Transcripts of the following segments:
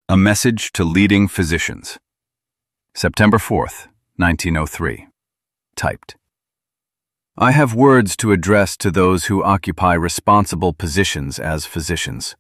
A Message to Leading Physicians. September 4th, 1903. Typed. I have words to address to those who occupy responsible positions as physicians.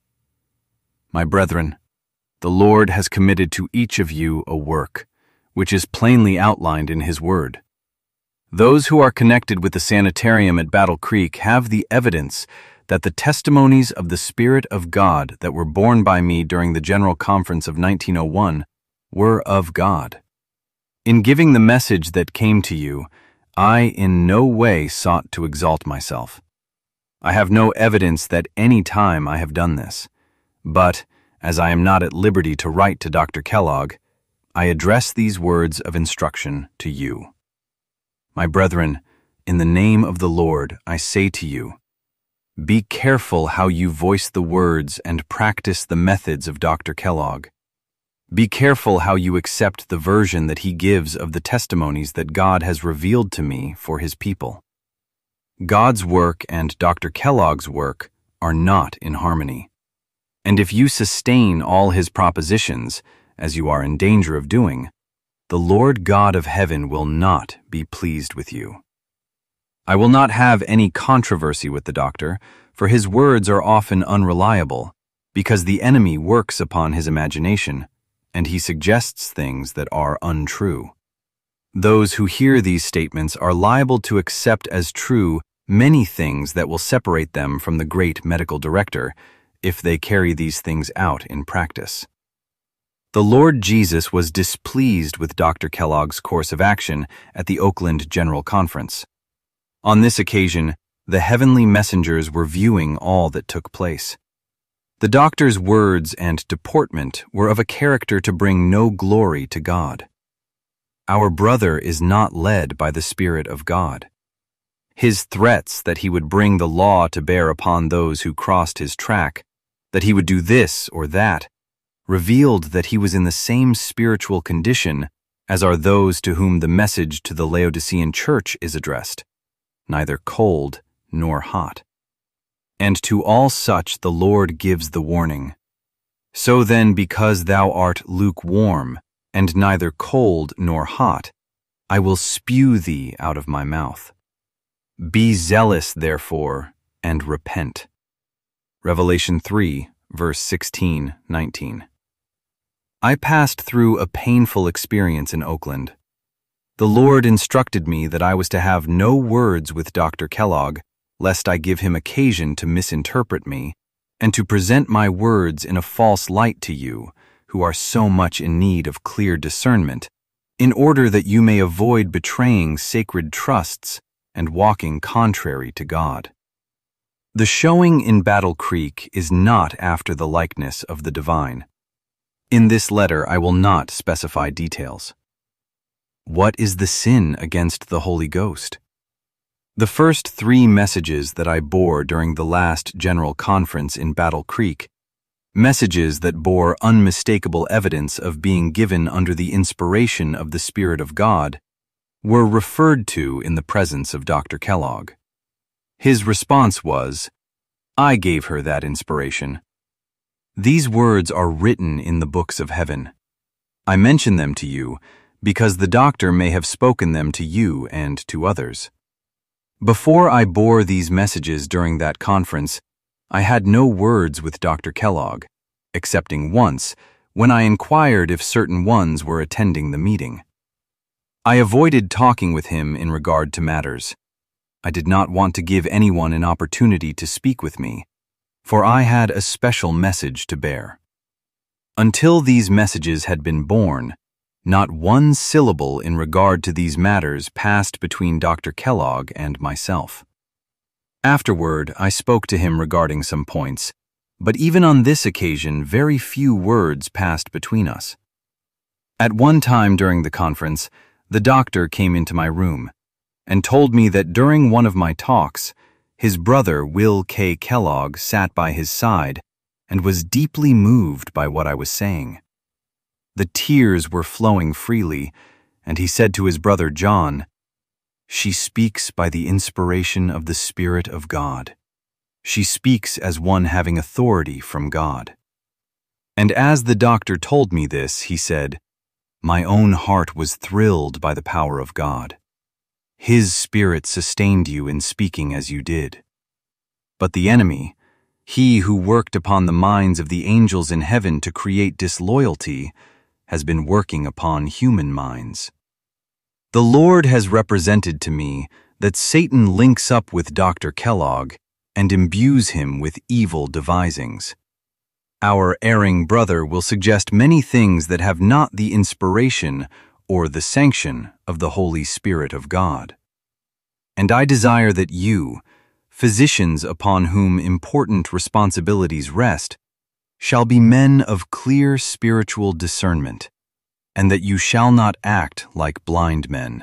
My brethren, the Lord has committed to each of you a work, which is plainly outlined in His Word. Those who are connected with the sanitarium at Battle Creek have the evidence that the testimonies of the Spirit of God that were borne by me during the General Conference of 1901 were of God. In giving the message that came to you, I in no way sought to exalt myself. I have no evidence that any time I have done this, but, as I am not at liberty to write to Dr. Kellogg, I address these words of instruction to you. My brethren, in the name of the Lord, I say to you, be careful how you voice the words and practice the methods of Dr. Kellogg. Be careful how you accept the version that he gives of the testimonies that God has revealed to me for his people. God's work and Dr. Kellogg's work are not in harmony. And if you sustain all his propositions, as you are in danger of doing, the Lord God of heaven will not be pleased with you. I will not have any controversy with the doctor, for his words are often unreliable, because the enemy works upon his imagination, and he suggests things that are untrue. Those who hear these statements are liable to accept as true many things that will separate them from the great medical director, if they carry these things out in practice. The Lord Jesus was displeased with Dr. Kellogg's course of action at the Oakland General Conference. On this occasion, the heavenly messengers were viewing all that took place. The doctor's words and deportment were of a character to bring no glory to God. Our brother is not led by the Spirit of God. His threats that he would bring the law to bear upon those who crossed his track, that he would do this or that, revealed that he was in the same spiritual condition as are those to whom the message to the Laodicean church is addressed, neither cold nor hot. And to all such the Lord gives the warning. So then, because thou art lukewarm, and neither cold nor hot, I will spew thee out of my mouth. Be zealous, therefore, and repent. Revelation 3, verse 16-19. I passed through a painful experience in Oakland. The Lord instructed me that I was to have no words with Dr. Kellogg, lest I give him occasion to misinterpret me, and to present my words in a false light to you, who are so much in need of clear discernment, in order that you may avoid betraying sacred trusts and walking contrary to God. The showing in Battle Creek is not after the likeness of the divine. In this letter I will not specify details. What is the sin against the Holy Ghost? The first 3 messages that I bore during the last General Conference in Battle Creek, messages that bore unmistakable evidence of being given under the inspiration of the Spirit of God, were referred to in the presence of Dr. Kellogg. His response was, I gave her that inspiration. These words are written in the books of heaven. I mention them to you because the doctor may have spoken them to you and to others. Before I bore these messages during that conference, I had no words with Dr. Kellogg, excepting once, when I inquired if certain ones were attending the meeting. I avoided talking with him in regard to matters. I did not want to give anyone an opportunity to speak with me, for I had a special message to bear. Until these messages had been borne, not one syllable in regard to these matters passed between Dr. Kellogg and myself. Afterward, I spoke to him regarding some points, but even on this occasion very few words passed between us. At one time during the conference, the doctor came into my room and told me that during one of my talks, his brother Will K. Kellogg sat by his side and was deeply moved by what I was saying. The tears were flowing freely, and he said to his brother John, She speaks by the inspiration of the Spirit of God. She speaks as one having authority from God. And as the doctor told me this, he said, "My own heart was thrilled by the power of God. His Spirit sustained you in speaking as you did. But the enemy, he who worked upon the minds of the angels in heaven to create disloyalty, has been working upon human minds. The Lord has represented to me that Satan links up with Dr. Kellogg and imbues him with evil devisings. Our erring brother will suggest many things that have not the inspiration or the sanction of the Holy Spirit of God. And I desire that you, physicians upon whom important responsibilities rest, shall be men of clear spiritual discernment, and that you shall not act like blind men.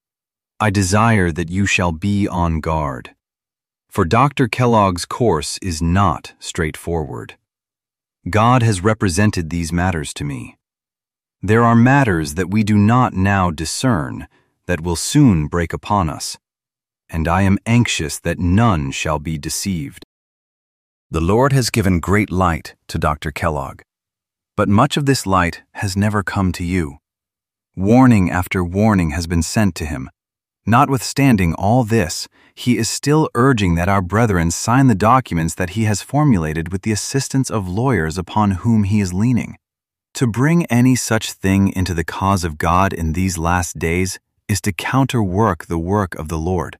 I desire that you shall be on guard, for Dr. Kellogg's course is not straightforward. God has represented these matters to me. There are matters that we do not now discern that will soon break upon us, and I am anxious that none shall be deceived. The Lord has given great light to Dr. Kellogg, but much of this light has never come to you. Warning after warning has been sent to him. Notwithstanding all this, he is still urging that our brethren sign the documents that he has formulated with the assistance of lawyers upon whom he is leaning. To bring any such thing into the cause of God in these last days is to counterwork the work of the Lord.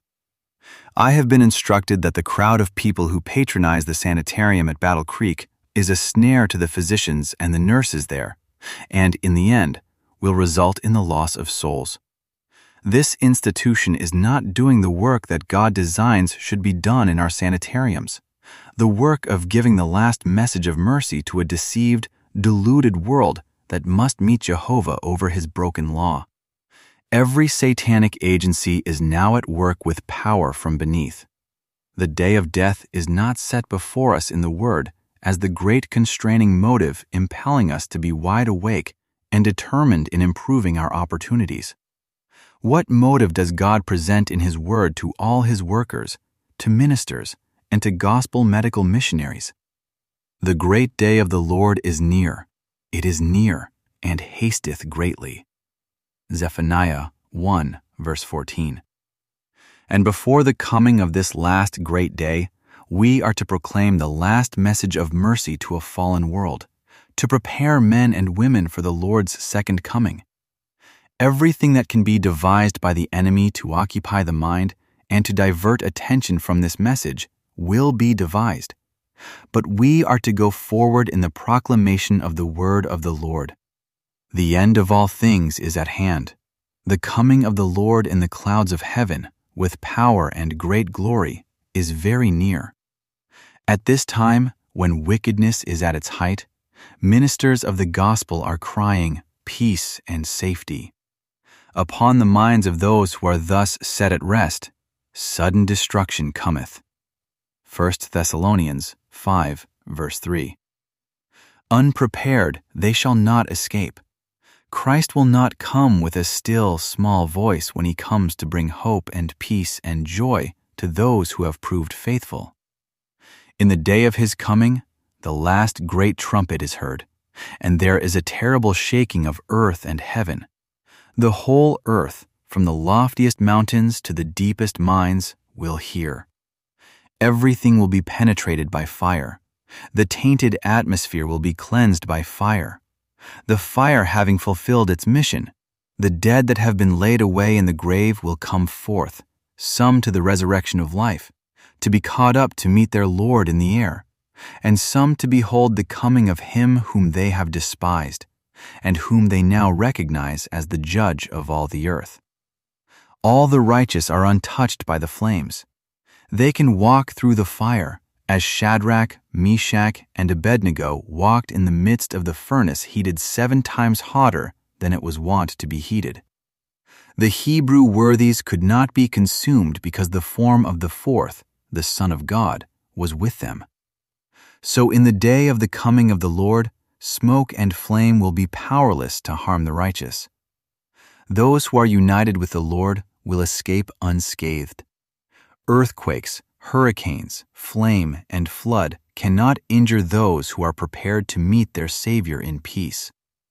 I have been instructed that the crowd of people who patronize the sanitarium at Battle Creek is a snare to the physicians and the nurses there, and, in the end, will result in the loss of souls. This institution is not doing the work that God designs should be done in our sanitariums, the work of giving the last message of mercy to a deceived, deluded world that must meet Jehovah over his broken law. Every satanic agency is now at work with power from beneath. The day of death is not set before us in the Word as the great constraining motive impelling us to be wide awake and determined in improving our opportunities. What motive does God present in His Word to all His workers, to ministers, and to gospel medical missionaries? The great day of the Lord is near. It is near, and hasteth greatly. Zephaniah 1, verse 14. And before the coming of this last great day, we are to proclaim the last message of mercy to a fallen world, to prepare men and women for the Lord's second coming. Everything that can be devised by the enemy to occupy the mind and to divert attention from this message will be devised. But we are to go forward in the proclamation of the word of the Lord. The end of all things is at hand. The coming of the Lord in the clouds of heaven, with power and great glory, is very near. At this time, when wickedness is at its height, ministers of the gospel are crying, "Peace and safety." Upon the minds of those who are thus set at rest, sudden destruction cometh. 1 Thessalonians 5, verse 3. Unprepared, they shall not escape. Christ will not come with a still, small voice when he comes to bring hope and peace and joy to those who have proved faithful. In the day of his coming, the last great trumpet is heard, and there is a terrible shaking of earth and heaven. The whole earth, from the loftiest mountains to the deepest mines, will hear. Everything will be penetrated by fire. The tainted atmosphere will be cleansed by fire. The fire having fulfilled its mission, the dead that have been laid away in the grave will come forth, some to the resurrection of life, to be caught up to meet their Lord in the air, and some to behold the coming of him whom they have despised, and whom they now recognize as the judge of all the earth. All the righteous are untouched by the flames. They can walk through the fire, as Shadrach, Meshach, and Abednego walked in the midst of the furnace heated 7 times hotter than it was wont to be heated. The Hebrew worthies could not be consumed because the form of the fourth, the Son of God, was with them. So in the day of the coming of the Lord, smoke and flame will be powerless to harm the righteous. Those who are united with the Lord will escape unscathed. Earthquakes, hurricanes, flame, and flood cannot injure those who are prepared to meet their Savior in peace.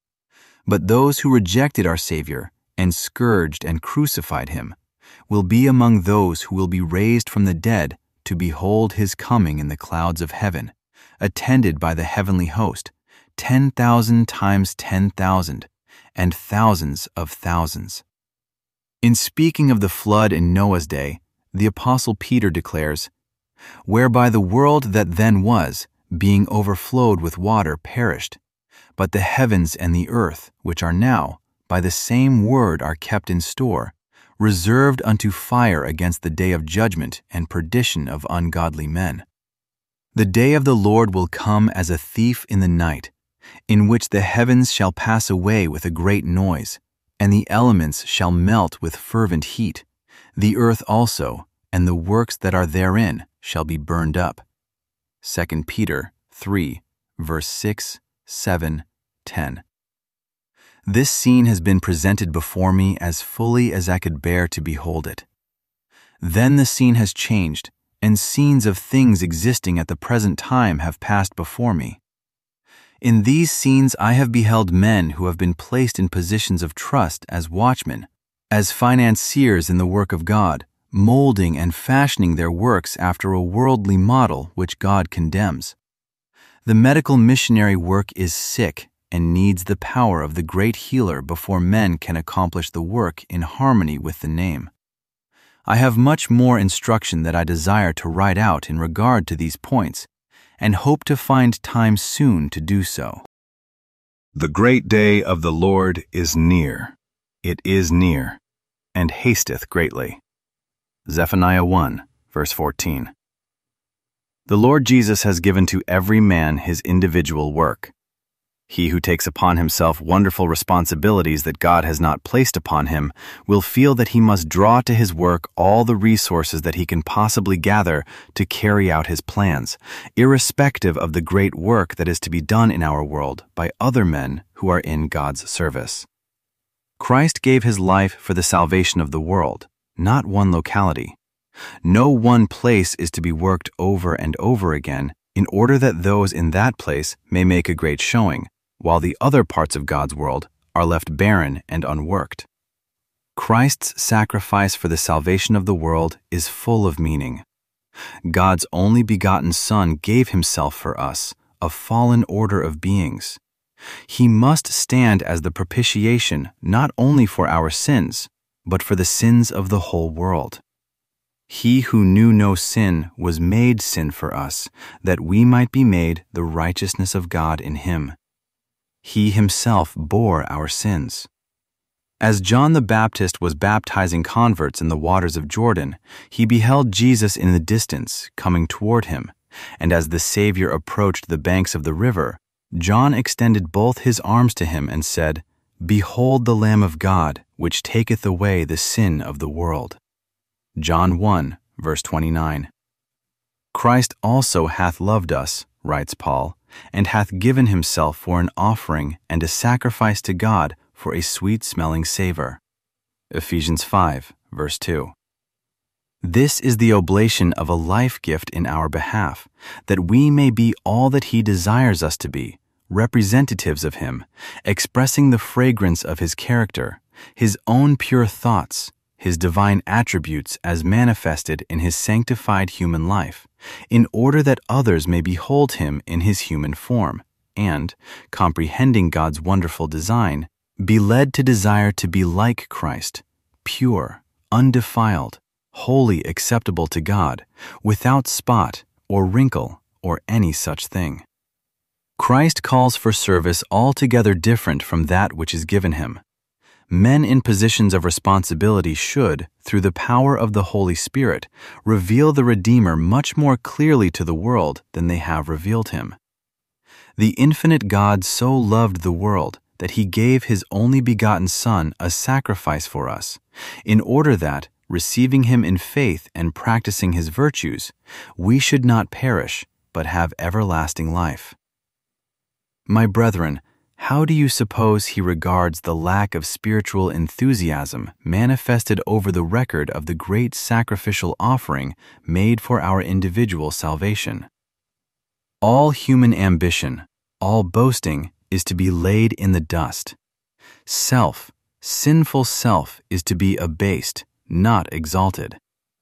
But those who rejected our Savior and scourged and crucified him will be among those who will be raised from the dead to behold his coming in the clouds of heaven, attended by the heavenly host, 10,000 times 10,000, and thousands of thousands. In speaking of the flood in Noah's day, the Apostle Peter declares, "Whereby the world that then was, being overflowed with water, perished. But the heavens and the earth, which are now, by the same word are kept in store, reserved unto fire against the day of judgment and perdition of ungodly men. The day of the Lord will come as a thief in the night, in which the heavens shall pass away with a great noise, and the elements shall melt with fervent heat. The earth also, and the works that are therein, shall be burned up." 2 Peter 3, verse 6, 7, 10. This scene has been presented before me as fully as I could bear to behold it. Then the scene has changed, and scenes of things existing at the present time have passed before me. In these scenes I have beheld men who have been placed in positions of trust as watchmen, as financiers in the work of God, molding and fashioning their works after a worldly model which God condemns. The medical missionary work is sick and needs the power of the great healer before men can accomplish the work in harmony with the name. I have much more instruction that I desire to write out in regard to these points, and hope to find time soon to do so. The great day of the Lord is near. It is near, and hasteth greatly. Zephaniah 1, verse 14. The Lord Jesus has given to every man his individual work. He who takes upon himself wonderful responsibilities that God has not placed upon him will feel that he must draw to his work all the resources that he can possibly gather to carry out his plans, irrespective of the great work that is to be done in our world by other men who are in God's service. Christ gave his life for the salvation of the world, not one locality. No one place is to be worked over and over again in order that those in that place may make a great showing, while the other parts of God's world are left barren and unworked. Christ's sacrifice for the salvation of the world is full of meaning. God's only begotten Son gave himself for us, a fallen order of beings. He must stand as the propitiation not only for our sins, but for the sins of the whole world. He who knew no sin was made sin for us, that we might be made the righteousness of God in him. He himself bore our sins. As John the Baptist was baptizing converts in the waters of Jordan, he beheld Jesus in the distance, coming toward him, and as the Savior approached the banks of the river, John extended both his arms to him and said, "Behold the Lamb of God, which taketh away the sin of the world." John 1, verse 29. Christ also hath loved us, writes Paul, and hath given himself for an offering and a sacrifice to God for a sweet-smelling savor. Ephesians 5, verse 2. This is the oblation of a life gift in our behalf, that we may be all that he desires us to be, representatives of him, expressing the fragrance of his character, his own pure thoughts, his divine attributes as manifested in his sanctified human life, in order that others may behold him in his human form, and, comprehending God's wonderful design, be led to desire to be like Christ, pure, undefiled, wholly acceptable to God, without spot or wrinkle or any such thing. Christ calls for service altogether different from that which is given him. Men in positions of responsibility should, through the power of the Holy Spirit, reveal the Redeemer much more clearly to the world than they have revealed him. The infinite God so loved the world that he gave his only begotten Son a sacrifice for us, in order that, receiving him in faith and practicing his virtues, we should not perish, but have everlasting life. My brethren, how do you suppose he regards the lack of spiritual enthusiasm manifested over the record of the great sacrificial offering made for our individual salvation? All human ambition, all boasting is to be laid in the dust. Self, sinful self, is to be abased, not exalted.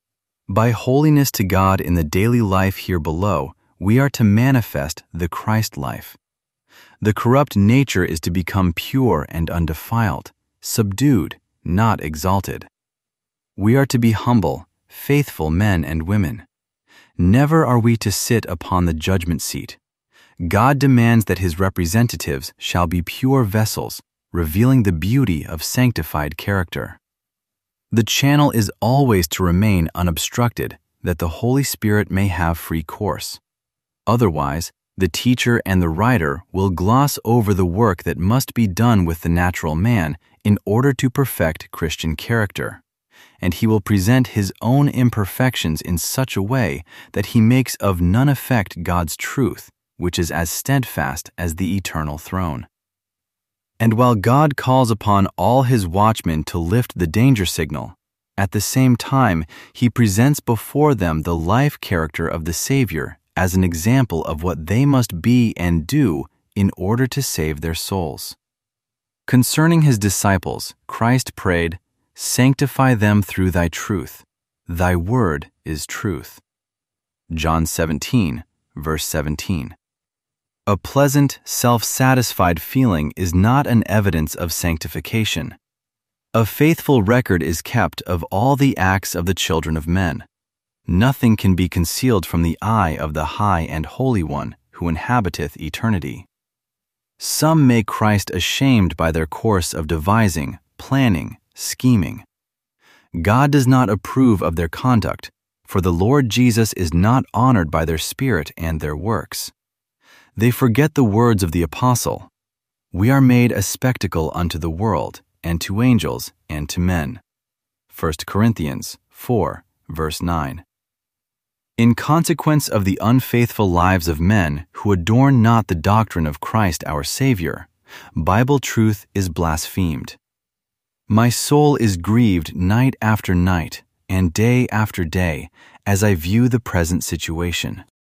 By holiness to God in the daily life here below, we are to manifest the Christ life. The corrupt nature is to become pure and undefiled, subdued, not exalted. We are to be humble, faithful men and women. Never are we to sit upon the judgment seat. God demands that His representatives shall be pure vessels, revealing the beauty of sanctified character. The channel is always to remain unobstructed, that the Holy Spirit may have free course. Otherwise, the teacher and the writer will gloss over the work that must be done with the natural man in order to perfect Christian character, and he will present his own imperfections in such a way that he makes of none effect God's truth, which is as steadfast as the eternal throne. And while God calls upon all His watchmen to lift the danger signal, at the same time He presents before them the life character of the Savior as an example of what they must be and do in order to save their souls. Concerning His disciples, Christ prayed, "Sanctify them through Thy truth. Thy word is truth." John 17, verse 17. A pleasant, self-satisfied feeling is not an evidence of sanctification. A faithful record is kept of all the acts of the children of men. Nothing can be concealed from the eye of the High and Holy One who inhabiteth eternity. Some make Christ ashamed by their course of devising, planning, scheming. God does not approve of their conduct, for the Lord Jesus is not honored by their spirit and their works. They forget the words of the apostle, "We are made a spectacle unto the world, and to angels, and to men." 1 Corinthians 4, verse 9. In consequence of the unfaithful lives of men who adorn not the doctrine of Christ our Savior, Bible truth is blasphemed. My soul is grieved night after night and day after day as I view the present situation.